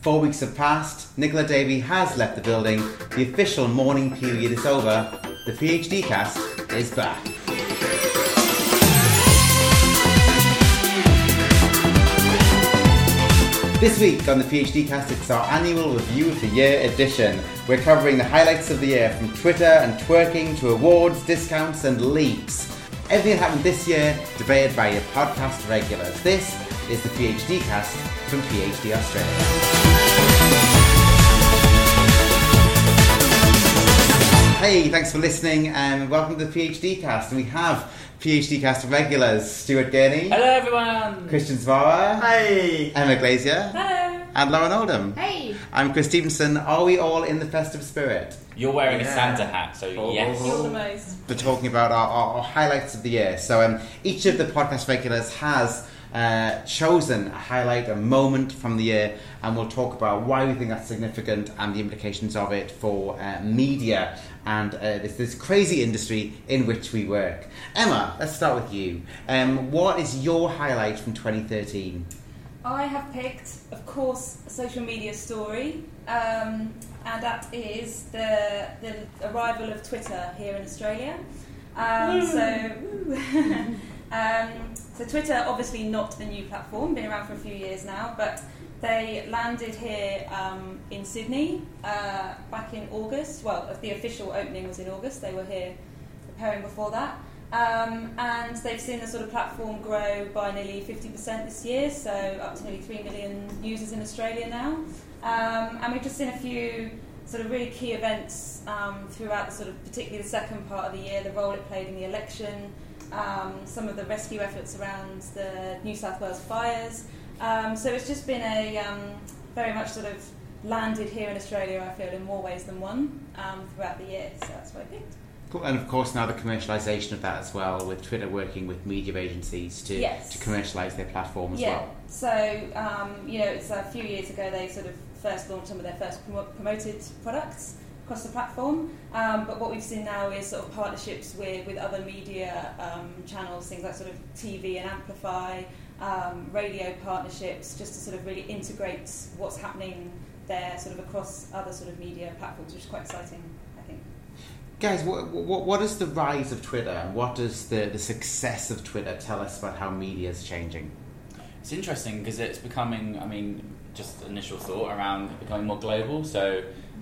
4 weeks have passed, Nicola Davey has left the building, the official mourning period is over, the PhD cast is back. This week on the PhD cast, it's our annual Review of the Year edition. We're covering the highlights of the year, from Twitter and twerking to awards, discounts and leaks. Everything that happened this year, debated by your podcast regulars. This is the PhD cast from PhD Australia. Hey, thanks for listening and welcome to the PhD cast. And we have PhD cast regulars, Stuart Gurney. Hello everyone. Christian Zvara. Hey. Emma Glazier. Hello. And Lauren Oldham. Hey. I'm Chris Stevenson. Are we all in the festive spirit? You're wearing a Santa hat, so yes. You're the most. We're talking about our highlights of the year. So each of the podcast regulars has chosen a highlight, a moment from the year, and we'll talk about why we think that's significant and the implications of it for media and this crazy industry in which we work. Emma, let's start with you. What is your highlight from 2013? I have picked, of course, a social media story, and that is the arrival of Twitter here in Australia. So Twitter, obviously not a new platform, been around for a few years now, but they landed here in Sydney back in August. Well, the official opening was in August. They were here preparing before that. And they've seen the sort of platform grow by nearly 50% this year, so up to nearly 3 million users in Australia now. And we've just seen a few sort of really key events throughout the sort of, particularly the second part of the year, the role it played in the election, some of the rescue efforts around the New South Wales fires. So it's just been a very much sort of landed here in Australia, I feel, in more ways than one throughout the year. So that's what I picked. Cool. And of course now the commercialisation of that as well, with Twitter working with media agencies to commercialise their platform as well. So, it's a few years ago they sort of first launched some of their first promoted products across the platform, but what we've seen now is sort of partnerships with other media channels, things like sort of TV and Amplify, radio partnerships, just to sort of really integrate what's happening there sort of across other sort of media platforms, which is quite exciting, I think. Guys, what is the rise of Twitter and what does the success of Twitter tell us about how media is changing? It's interesting because it's becoming, just initial thought around becoming more global. So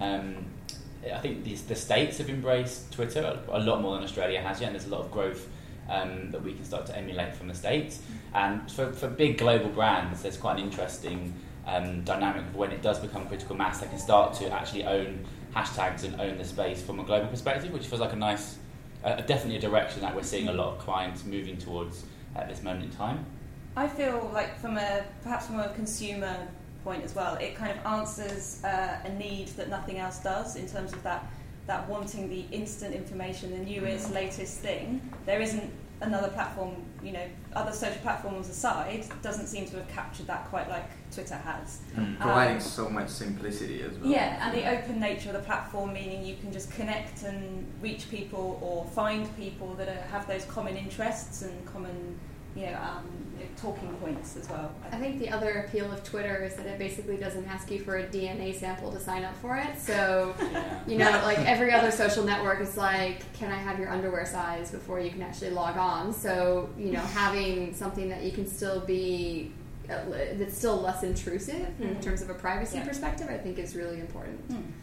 I think the States have embraced Twitter a lot more than Australia has yet, and there's a lot of growth that we can start to emulate from the States. And for big global brands, there's quite an interesting dynamic of when it does become critical mass, they can start to actually own hashtags and own the space from a global perspective, which feels like a nice, definitely a direction that we're seeing a lot of clients moving towards at this moment in time. I feel like perhaps from a consumer point as well, it kind of answers a need that nothing else does in terms of that wanting the instant information, the newest, latest thing. There isn't another platform, other social platforms aside, doesn't seem to have captured that quite like Twitter has. Providing so much simplicity as well. Yeah, and the open nature of the platform, meaning you can just connect and reach people or find people that have those common interests and common, talking points as well. I think the other appeal of Twitter is that it basically doesn't ask you for a DNA sample to sign up for it. So, like every other social network is like, can I have your underwear size before you can actually log on? So, having something that you can still be, that's still less intrusive in terms of a privacy perspective, I think is really important.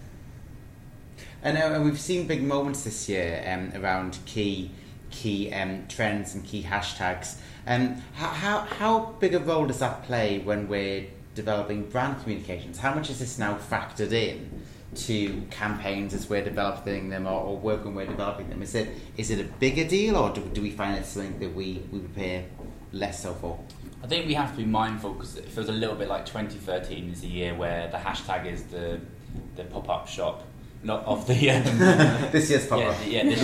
And we've seen big moments this year around key trends and key hashtags. How big a role does that play when we're developing brand communications? How much is this now factored in to campaigns as we're developing them or work when we're developing them? Is it a bigger deal, or do we find it something that we prepare less so for? I think we have to be mindful because it feels a little bit like 2013 is the year where the hashtag is the pop-up shop. Not of the this year's pop-up.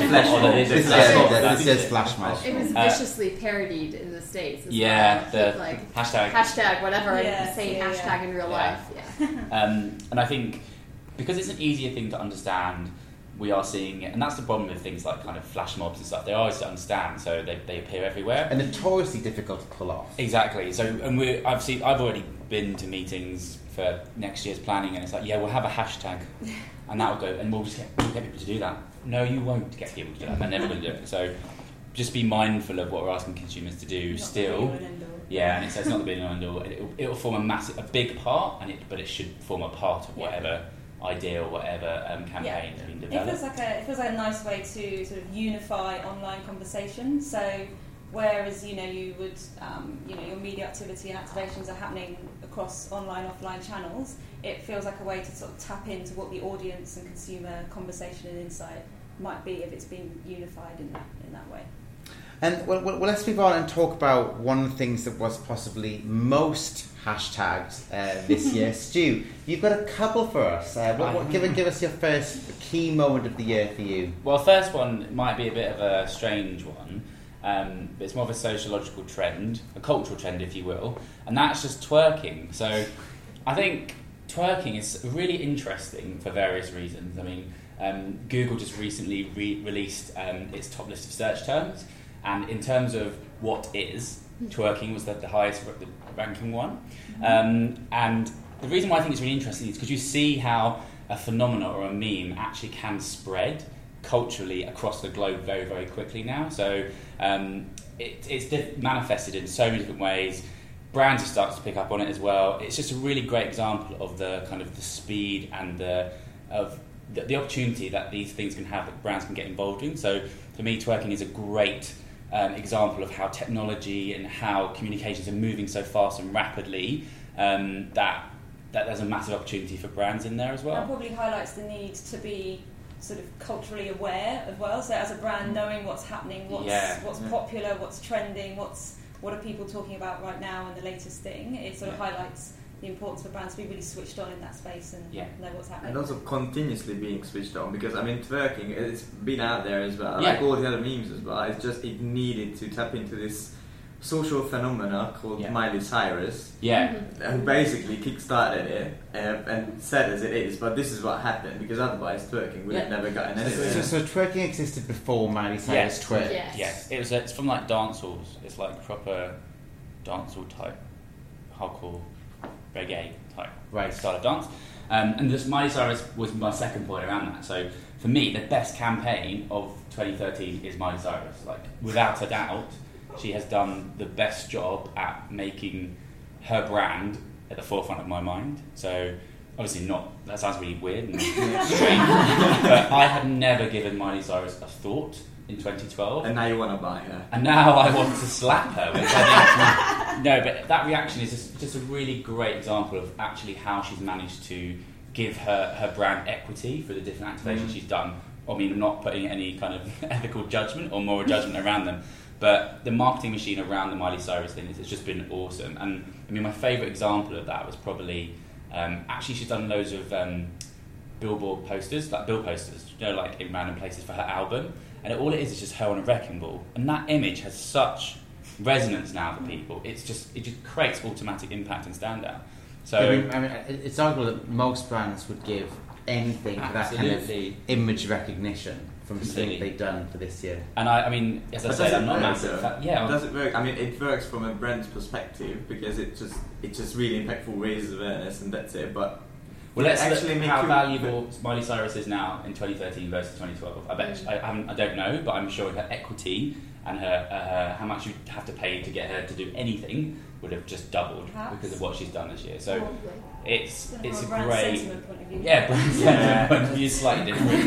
This year's flash mob. It was viciously parodied in the States. As the like hashtag whatever, saying hashtag in real life. And I think because it's an easier thing to understand, we are seeing it, and that's the problem with things like kind of flash mobs and stuff. They're always to understand, so they appear everywhere. And notoriously difficult to pull off. Exactly. So, and I've already been to meetings for next year's planning, and it's like, yeah, we'll have a hashtag, and that'll go, and we'll just get people to do that. No, you won't get people to do that. They're never going to do it. So just be mindful of what we're asking consumers to do. Not still, yeah, and it's not the beginning and end all. It'll form a big part, but it should form a part of whatever idea or whatever campaign has been developed. It feels like a nice way to sort of unify online conversation. So whereas you would your media activity and activations are happening across online, offline channels, it feels like a way to sort of tap into what the audience and consumer conversation and insight might be if it's been unified in that way. And well, let's move on and talk about one of the things that was possibly most hashtagged this year. Stu, you've got a couple for us. Give us your first key moment of the year for you. Well, first one might be a bit of a strange one. But it's more of a sociological trend, a cultural trend, if you will, and that's just twerking. So I think twerking is really interesting for various reasons. I mean, Google just recently released its top list of search terms, and in terms of what is, twerking was the highest ranking one. And the reason why I think it's really interesting is because you see how a phenomenon or a meme actually can spread culturally across the globe very, very quickly now. So it's manifested in so many different ways. Brands are starting to pick up on it as well. It's just a really great example of the kind of the speed and the opportunity that these things can have, that brands can get involved in. So for me, twerking is a great example of how technology and how communications are moving so fast and rapidly that there's a massive opportunity for brands in there as well. That probably highlights the need to be sort of culturally aware as well. So as a brand, knowing what's happening, what's popular, what's trending, what are people talking about right now, and the latest thing. It sort of highlights the importance for brands to be really switched on in that space and know what's happening. And also continuously being switched on, because I mean, twerking, it's been out there as well, like all the other memes as well. It's just it needed to tap into this social phenomena called Miley Cyrus, and basically kickstarted it and said as it is, but this is what happened, because otherwise twerking would have never gotten anywhere. So twerking existed before Miley Cyrus twerked? Yes. It's from like dance halls. It's like proper dance hall type, hardcore reggae type style of dance. And this Miley Cyrus was my second point around that. So for me, the best campaign of 2013 is Miley Cyrus. Like, without a doubt, she has done the best job at making her brand at the forefront of my mind. So obviously that sounds really weird and strange, but I had never given Miley Cyrus a thought in 2012. And now you want to buy her. And now I want to slap her. Which I think, no, but that reaction is just a really great example of actually how she's managed to give her brand equity for the different activations she's done. I mean, I'm not putting any kind of ethical judgment or moral judgment around them, but the marketing machine around the Miley Cyrus thing has just been awesome. And I mean, my favourite example of that was probably, actually she's done loads of billboard posters, like bill posters, like in random places for her album. And all it is just her on a wrecking ball. And that image has such resonance now for people. It just creates automatic impact and standout. So I mean, it's arguable that most brands would give anything for that kind of image recognition from something they've done for this year. And I mean, as I said, I'm not massive. Does it work? I mean, it works from a brand's perspective because it's just really impactful, raises awareness, and that's it. But let's actually look how valuable Miley Cyrus is now in 2013 versus 2012. I bet I don't know, but I'm sure her equity and her how much you have to pay to get her to do anything would have just doubled because of what she's done this year. So it's a great sentiment point of view. Brand sentiment point of view is slightly different.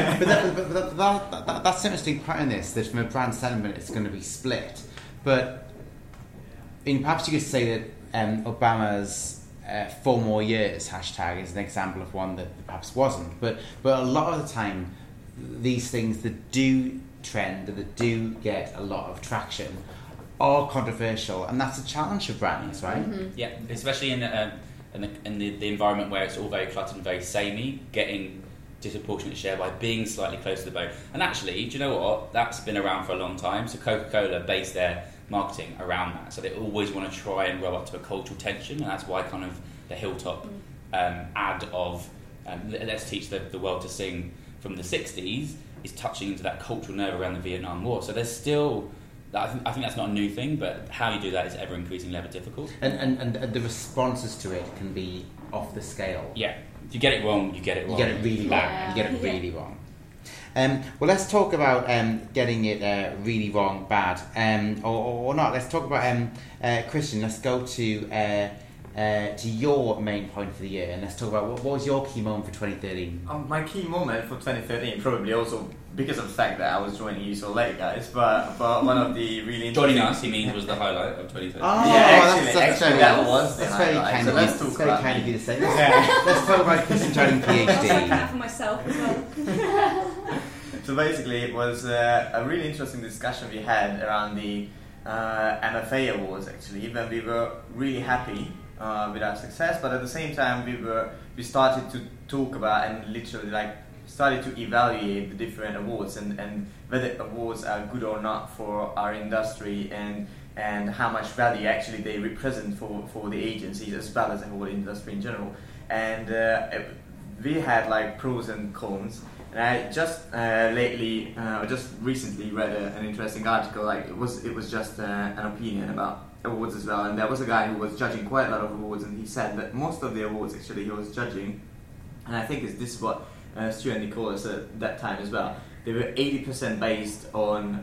but that's interesting part in this, that from a brand sentiment it's going to be split. But perhaps you could say that Obama's 4 more years hashtag is an example of one that perhaps wasn't. But a lot of the time, these things that do trend and that do get a lot of traction are controversial, and that's a challenge for brands, right? Mm-hmm. Yeah, especially in the environment where it's all very cluttered and very samey, getting disproportionate share by being slightly close to the bone. And actually, do you know what? That's been around for a long time. So Coca-Cola based their marketing around that. So they always want to try and grow up to a cultural tension, and that's why kind of the Hilltop ad of let's teach the world to sing from the 60s is touching into that cultural nerve around the Vietnam War. So there's still, I think that's not a new thing, but how you do that is ever increasingly ever difficult. And the responses to it can be off the scale. Yeah. If you get it wrong, you get it wrong. You get it really wrong. You get it really wrong. Well, let's talk about getting it really wrong, bad, or not. Let's talk about Christian. Let's go to your main point for the year, and let's talk about what was your key moment for 2013. My key moment for 2013, probably also because of the fact that I was joining you so late, guys. But one of the really joining us, he means, was the highlight of 2013. Oh, yeah, actually, that was the very highlight. kind So of let's you. talk Very about kind of me. you to say. Let's talk about Christian joining I was PhD. saying that for myself as well. So basically, it was a really interesting discussion we had around the MFA awards. Actually, even we were really happy with our success, but at the same time, we started to talk about and literally started to evaluate the different awards and whether awards are good or not for our industry and how much value actually they represent for the agencies as well as the whole industry in general. And we had pros and cons. And I just just recently read an interesting article. It was just an opinion about awards as well. And there was a guy who was judging quite a lot of awards, and he said that most of the awards actually he was judging, and I think this is what Stu and Nicole said at that time as well. They were 80% based on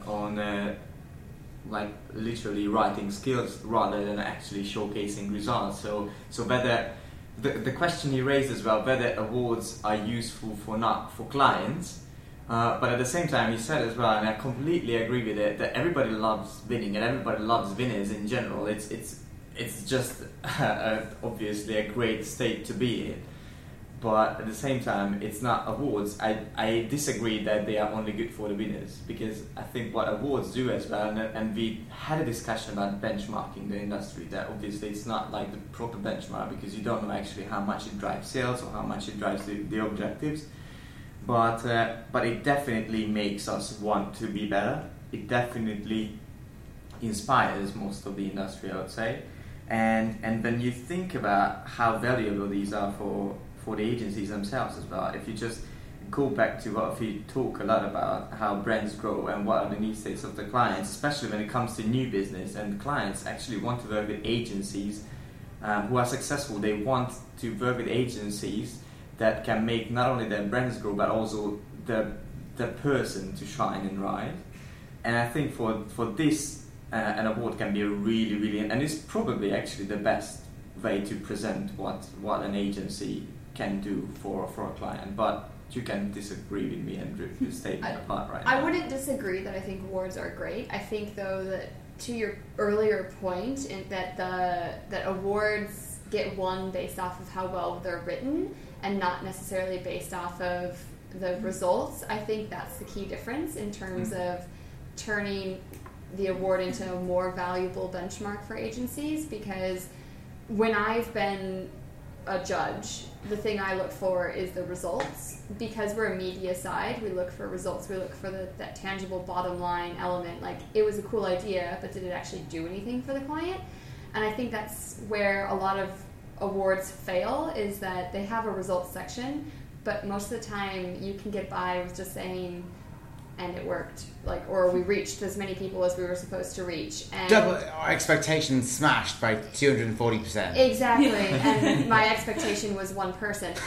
literally writing skills rather than actually showcasing results. So whether the question he raised as well, whether awards are useful for clients, but at the same time he said as well, and I completely agree with it, that everybody loves winning and everybody loves winners in general. It's just obviously a great state to be in. But at the same time, it's not awards. I disagree that they are only good for the winners, because I think what awards do as well, and we had a discussion about benchmarking the industry, that obviously it's not like the proper benchmark because you don't know actually how much it drives sales or how much it drives the objectives. But it definitely makes us want to be better. It definitely inspires most of the industry, I would say. And when you think about how valuable these are for the agencies themselves as well, if you just go back to what we talk a lot about, how brands grow and what are the need states of the clients, especially when it comes to new business, and clients actually want to work with agencies who are successful. They want to work with agencies that can make not only their brands grow but also the person to shine and rise. And I think for this an award can be a really, and it's probably actually the best way to present what an agency can do for a client. But you can disagree with me and rip your statement apart right now. I wouldn't disagree that I think awards are great. I think though that to your earlier point, that awards get won based off of how well they're written and not necessarily based off of the results. I think that's the key difference in terms of turning the award into a more valuable benchmark for agencies, because when I've been a judge, the thing I look for is the results. Because we're a media side, we look for results. We look for that tangible bottom line element. Like, it was a cool idea, but did it actually do anything for the client? And I think that's where a lot of awards fail, is that they have a results section, but most of the time you can get by with just saying, and it worked, or we reached as many people as we were supposed to reach. And double our expectations smashed by 240%. Exactly, and my expectation was one person. So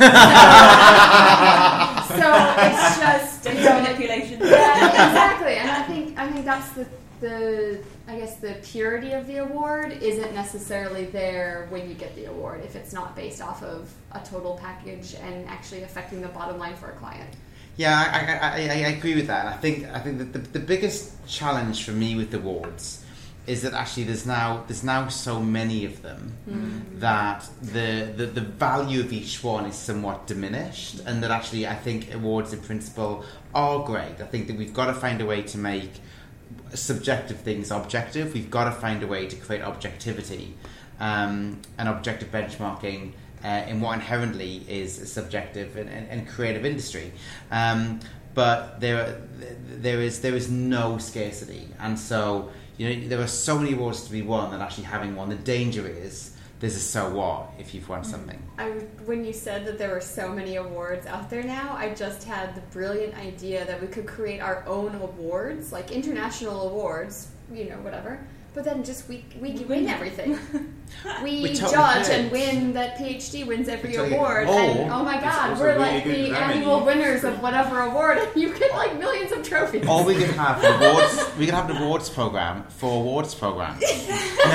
it's just manipulation. Yeah, exactly, and I think that's the purity of the award isn't necessarily there when you get the award if it's not based off of a total package and actually affecting the bottom line for a client. Yeah, I agree with that. I think that the biggest challenge for me with awards is that actually there's now so many of them that the value of each one is somewhat diminished, and that actually I think awards in principle are great. I think that we've got to find a way to make subjective things objective. We've got to find a way to create objectivity and objective benchmarking in what inherently is a subjective and creative industry, but there is no scarcity, and so there are so many awards to be won that actually having one, the danger is there's a so what if you've won something. When you said that there were so many awards out there now, I just had the brilliant idea that we could create our own awards, like international awards, whatever. But then just we win everything. We judge and win that PhD wins every award. And oh my God, we're like the annual winners of whatever award. You get like millions of trophies. Or we could have awards. We could have an awards program for awards programs. They've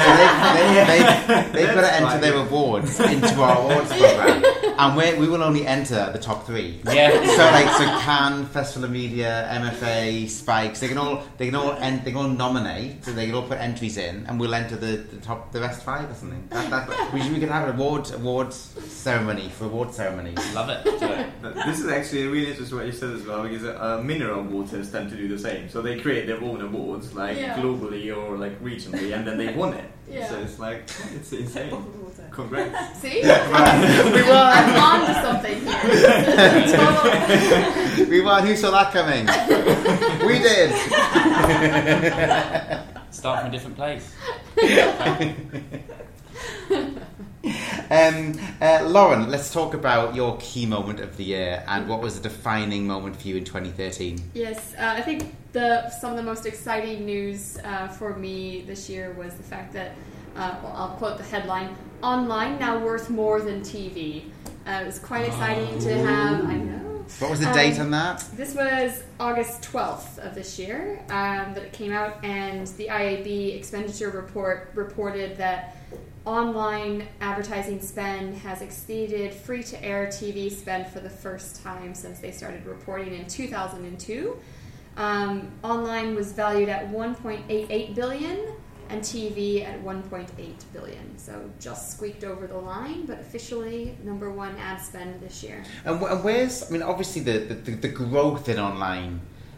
got to enter their awards into our awards program, and we will only enter the top 3. Yeah. So Cannes, Festival of Media, MFA, Spikes. They can all nominate. So they can all put entries in, and we'll enter the rest 5 or something. We could have an awards ceremony for award ceremonies. Love it. This is actually really interesting what you said as well, because mineral waters tend to do the same. So they create their own awards, globally or regionally, and then they won it. Yeah. So it's it's insane. Congrats. See? I'm on to something here. We won. Who saw that coming? We did. Start from a different place. Lauren, let's talk about your key moment of the year and what was the defining moment for you in 2013. Yes, I think some of the most exciting news for me this year was the fact that, I'll quote the headline, online now worth more than TV. It was quite exciting to have, I know. What was the date on that? This was August 12th of this year that it came out, and the IAB expenditure report reported that online advertising spend has exceeded free-to-air TV spend for the first time since they started reporting in 2002. Online was valued at $1.88 billion and TV at $1.8 billion. So just squeaked over the line, but officially number 1 ad spend this year. And where's, obviously the growth in online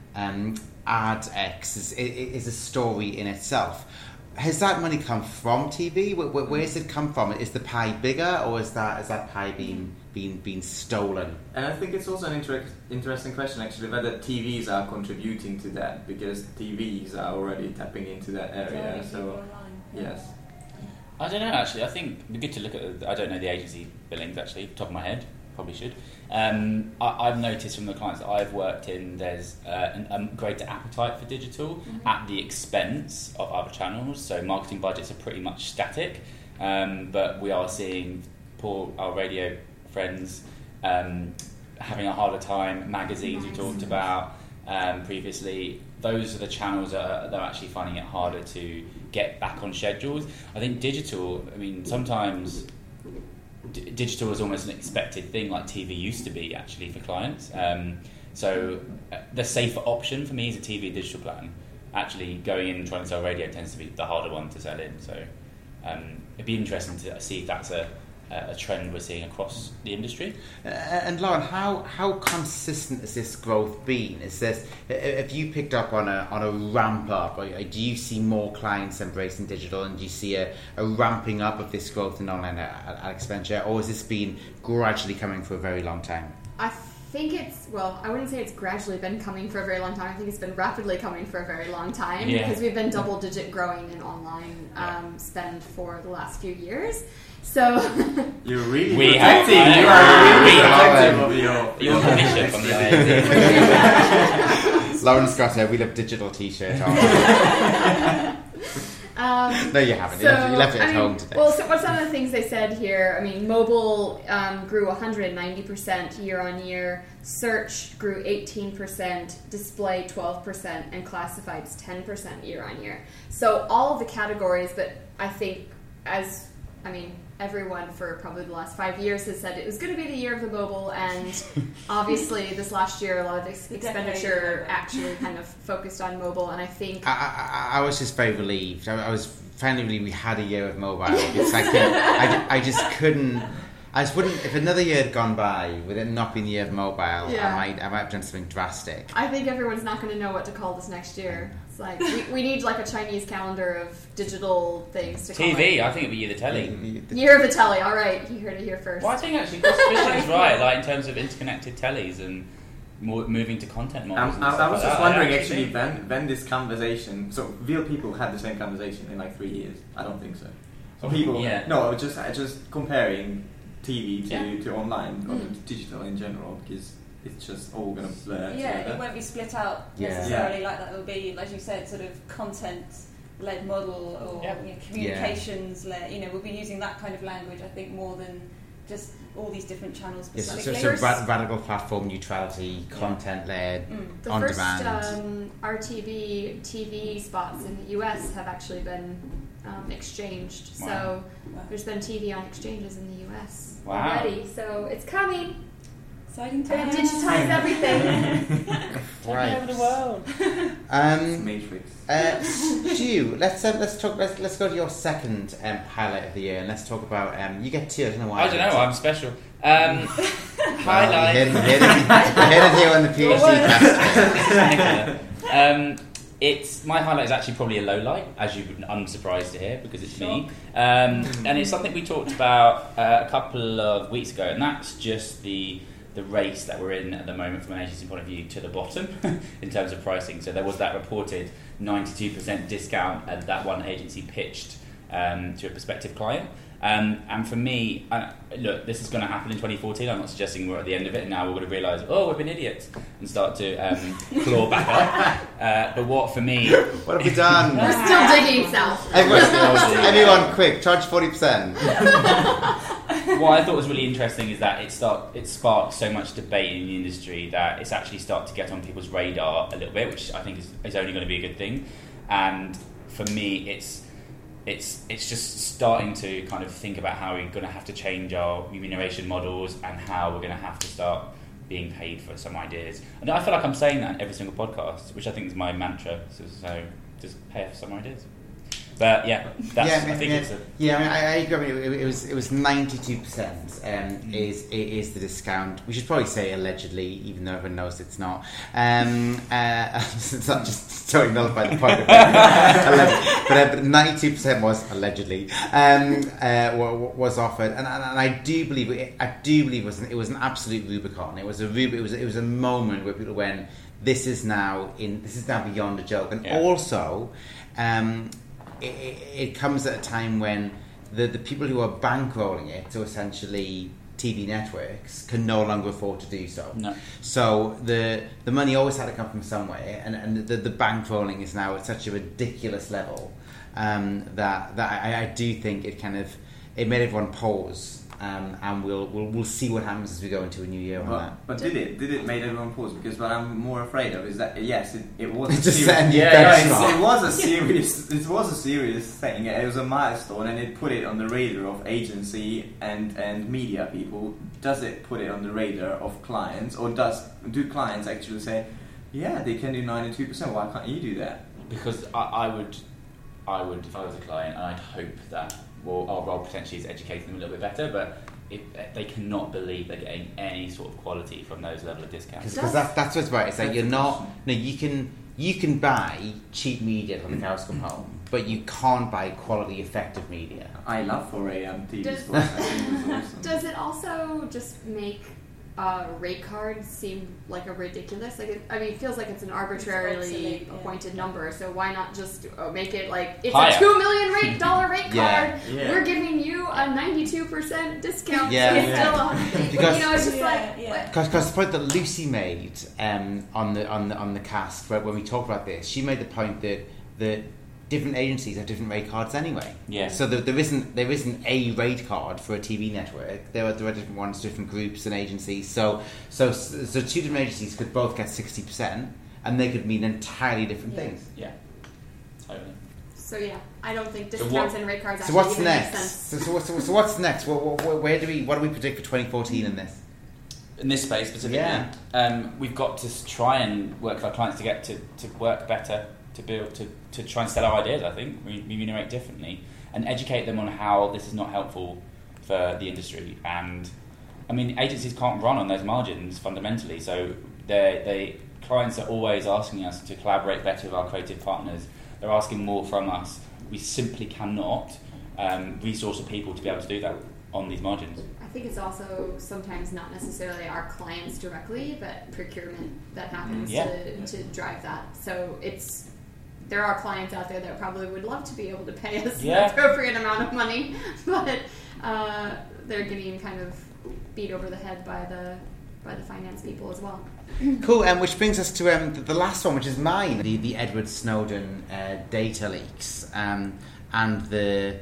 ad X is a story in itself. Has that money come from TV? Where's it come from? Is the pie bigger, or is that pie being stolen? And I think it's also an interesting question, actually, whether TVs are contributing to that, because TVs are already tapping into that area. So, yes. I don't know, actually. I think it'd be good to look at. I don't know the agency billings, actually, top of my head. Probably should. I've noticed from the clients that I've worked in, there's a greater appetite for digital at the expense of other channels. So marketing budgets are pretty much static, but we are seeing our radio friends having a harder time. Magazines we talked about previously. Those are the channels that are actually finding it harder to get back on schedules. I think digital. Sometimes. Digital is almost an expected thing, like TV used to be, actually, for clients. So the safer option for me is a TV digital plan. Actually, going in and trying to sell radio tends to be the harder one to sell in. So it'd be interesting to see if that's a trend we're seeing across the industry. And Lauren, how consistent has this growth been? Have you picked up on a ramp up? Or do you see more clients embracing digital, and do you see a ramping up of this growth in online ad expenditure, or has this been gradually coming for a very long time? I think I wouldn't say it's gradually been coming for a very long time. I think it's been rapidly coming for a very long time, because we've been double-digit growing in online spend for the last few years. So you're really protecting. You are really protective of your commission from the Lauren's got a "We Love Digital" T-shirt on. No, you haven't. You left it at home today. Well, so some of the things they said here, mobile grew 190% year on year, search grew 18%, display 12%, and classifieds 10% year on year. So all of the categories, but I think everyone for probably the last 5 years has said it was going to be the year of the mobile, and obviously this last year a lot of expenditure actually kind of focused on mobile, and I think I was just very relieved. I was finally relieved we had a year of mobile. It's like I just couldn't. I just wouldn't. If another year had gone by with it not being the year of mobile, I might have done something drastic. I think everyone's not going to know what to call this next year. It's like we need like a Chinese calendar of digital things to call TV. it. I think it'd be Year of the Telly. Year of the Telly. All right, you heard it here first. Well, I think actually Christian's right. Like in terms of interconnected tellies and moving to content models. I was just wondering actually when this conversation. So real people had the same conversation in like 3 years. I don't think so. So people. Yeah. No, just comparing TV to online or to digital in general, because it's just all going to blur together. It won't be split out necessarily like that. It will be, as you said, sort of content led model or communications led. We'll be using that kind of language, I think, more than just all these different channels. So radical platform neutrality, content led, on demand. The first RTV TV spots in the US have actually been exchanged. Wow. So there's been TV on exchanges in the US already. So it's coming. Exciting times. Digitize everything. Right. Over the world. Matrix. Stu, let's go to your second highlight of the year, and let's talk about you get two. I don't know why. I don't know. I'm special. Highlight. We hit it here on the PhD cast. It's my highlight is actually probably a low light, as you would unsurprised to hear, because it's me. And it's something we talked about a couple of weeks ago, and that's just the race that we're in at the moment from an agency point of view to the bottom in terms of pricing. So there was that reported 92% discount that one agency pitched to a prospective client. And for me, look, this is going to happen in 2014. I'm not suggesting we're at the end of it and now we're going to realise, we've been idiots and start to claw back up. But what for me... What have we done? We're still digging south. Everyone quick, charge 40%. What I thought was really interesting is that it sparked so much debate in the industry that it's actually started to get on people's radar a little bit, which I think is only going to be a good thing. And for me, it's just starting to kind of think about how we're going to have to change our remuneration models and how we're going to have to start being paid for some ideas. And I feel like I'm saying that in every single podcast, which I think is my mantra. So just pay for some ideas. But I agree. It was 92%. Is the discount? We should probably say allegedly, even though everyone knows it's not. It's not just totally nullify the point. But 92% was allegedly was offered, and I do believe it was an absolute Rubicon. It was a moment where people went, this is now beyond a joke, and also. It comes at a time when the people who are bankrolling it, so essentially TV networks, can no longer afford to do so. No. So the money always had to come from somewhere, and the bankrolling is now at such a ridiculous level that I do think it made everyone pause. And we'll see what happens as we go into a new year on that. But did it make everyone pause? Because what I'm more afraid of is that it was it was a serious thing. It was a milestone, and it put it on the radar of agency and media people. Does it put it on the radar of clients, or do clients actually say, they can do 92%? Why can't you do that? Because I would if I was a client, and I'd hope that. Well, our role potentially is educating them a little bit better, but they cannot believe they're getting any sort of quality from those level of discounts. Because that's what's right. It's like you're not. No, you can buy cheap media from the cows come home, but you can't buy quality, effective media. I love 4 a.m. TV sports. Awesome. Does it also just make rate cards seem like a ridiculous? It feels like it's an arbitrarily appointed number. So why not just make it like it's higher. A $2 million rate card? Yeah. We're giving you a 92% discount. Yeah. Still because it's just because the point that Lucy made on the cast when we talked about this, she made the point that different agencies have different rate cards anyway. Yeah. So there isn't a rate card for a TV network. There are different ones, different groups and agencies. So two different agencies could both get 60%, and they could mean entirely different things. Yeah. Totally. So I don't think discounts and rate cards. So what's next? So what's next? What do we predict for 2014 in this? In this space specifically, we've got to try and work with our clients to get to work better. To build to try and sell our ideas, I think, remunerate differently, and educate them on how this is not helpful for the industry. And I mean, agencies can't run on those margins fundamentally. So clients are always asking us to collaborate better with our creative partners. They're asking more from us. We simply cannot resource the people to be able to do that on these margins. I think it's also sometimes not necessarily our clients directly, but procurement that happens to drive that. So there are clients out there that probably would love to be able to pay us the appropriate amount of money, but they're getting kind of beat over the head by by the finance people as well. Cool, which brings us to the last one, which is mine, the Edward Snowden data leaks and the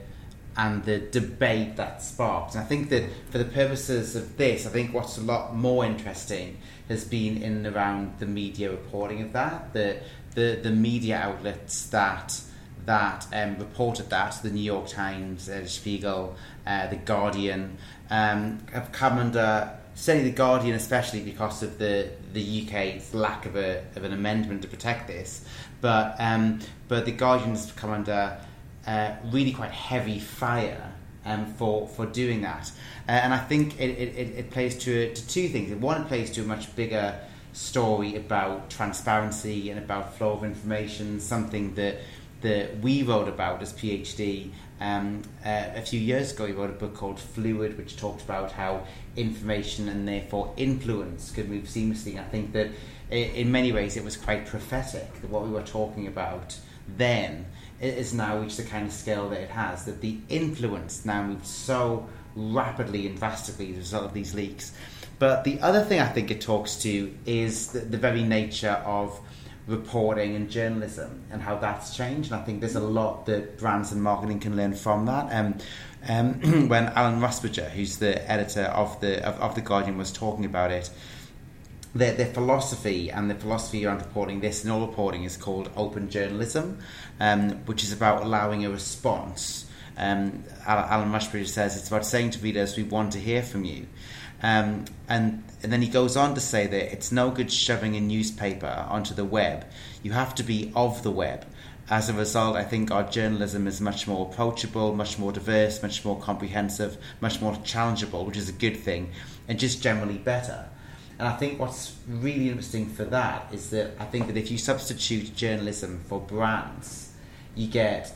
debate that sparked. And I think that for the purposes of this, I think what's a lot more interesting has been in and around the media reporting of that, the media outlets that reported that, the New York Times, the Spiegel, the Guardian, have come under, certainly the Guardian especially because of the UK's lack of an amendment to protect this, but the Guardian's come under really quite heavy fire for doing that, and I think it plays to two things. One, it plays to a much bigger story about transparency and about flow of information, something that we wrote about as PhD. A few years ago, we wrote a book called Fluid, which talked about how information and therefore influence could move seamlessly. I think that in many ways it was quite prophetic that what we were talking about then is now reached the kind of scale that it has, that the influence now moves so rapidly and drastically as a result of these leaks. But the other thing I think it talks to is the very nature of reporting and journalism and how that's changed. And I think there's a lot that brands and marketing can learn from that. When Alan Rusbridger, who's the editor of the Guardian, was talking about it, their philosophy and the philosophy around reporting this and all reporting is called open journalism, which is about allowing a response. Alan Rusbridger says it's about saying to readers, we want to hear from you. And then he goes on to say that it's no good shoving a newspaper onto the web. You have to be of the web. As a result, I think our journalism is much more approachable, much more diverse, much more comprehensive, much more challengeable, which is a good thing, and just generally better. And I think what's really interesting for that is that I think that if you substitute journalism for brands, you get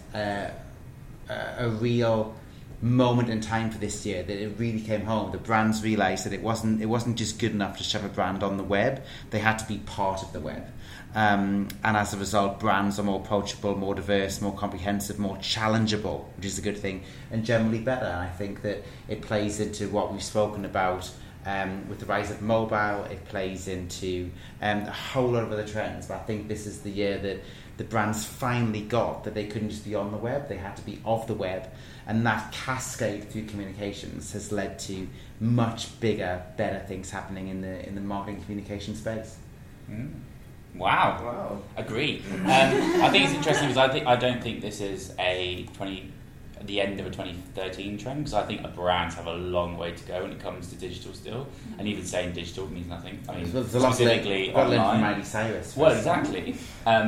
a real moment in time for this year that it really came home. The brands realised that it wasn't just good enough to shove a brand on the web. They had to be part of the web. And as a result, brands are more approachable, more diverse, more comprehensive, more challengeable, which is a good thing, and generally better. And I think that it plays into what we've spoken about with the rise of mobile. It plays into a whole lot of other trends. But I think this is the year that the brands finally got that they couldn't just be on the web, they had to be of the web. And that cascade through communications has led to much bigger, better things happening in the marketing communication space. Wow. Agree. I think it's interesting because I don't think this is the end of a 2013 trend, because I think brands have a long way to go when it comes to digital still, and even saying digital means nothing. I mean, specifically online. From Miley Cyrus. Well, exactly.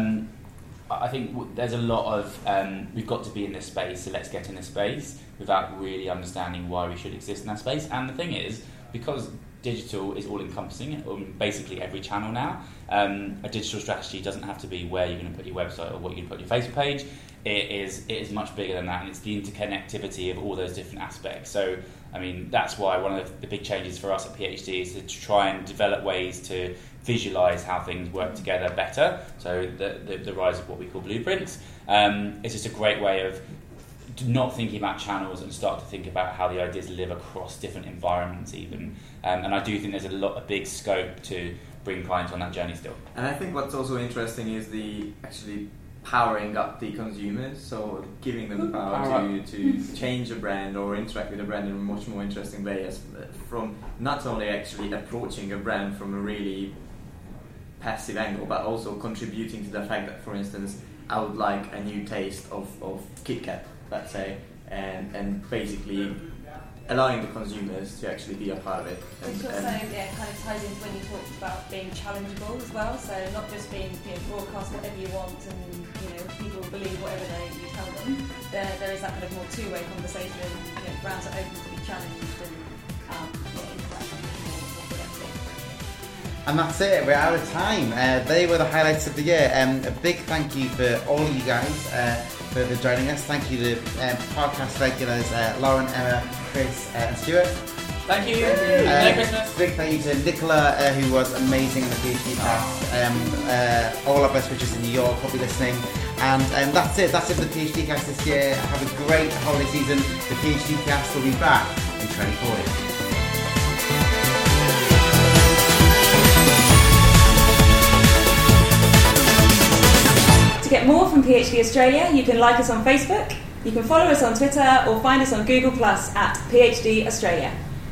I think there's a lot of we've got to be in this space, so let's get in this space without really understanding why we should exist in that space. And the thing is, because digital is all-encompassing on basically every channel now, a digital strategy doesn't have to be where you're going to put your website or what you're going to put your Facebook page. It is much bigger than that, and it's the interconnectivity of all those different aspects. So, I mean, that's why one of the big changes for us at PhD is to try and develop ways to visualise how things work together better. So the rise of what we call blueprints. It's just a great way of not thinking about channels and start to think about how the ideas live across different environments even. And I do think there's a big scope to bring clients on that journey still. And I think what's also interesting is the actually powering up the consumers, so giving them the power to change a brand or interact with a brand in a much more interesting way, as from not only actually approaching a brand from a really passive angle, but also contributing to the fact that, for instance, I would like a new taste of Kit Kat, let's say, and basically allowing the consumers to actually be a part of it. Which also kind of ties into when you talked about being challengeable as well, so not just being broadcast whatever you want and people believe whatever you tell them. There is that kind of more two-way conversation. Brands are open to be challenged and interact more directly. And that's it, we're out of time. They were the highlights of the year. A big thank you for all of you guys for joining us. Thank you to podcast regulars Lauren, Emma, Chris and Stuart. Thank you. Merry Christmas. Big thank you to Nicola, who was amazing in the PhD cast. All our best wishes in New York, hope you're listening. And that's it for the PhD cast this year. Have a great holiday season. The PhD cast will be back in 2040. from PhD Australia. You can like us on Facebook, you can follow us on Twitter, or find us on Google Plus at PhD Australia.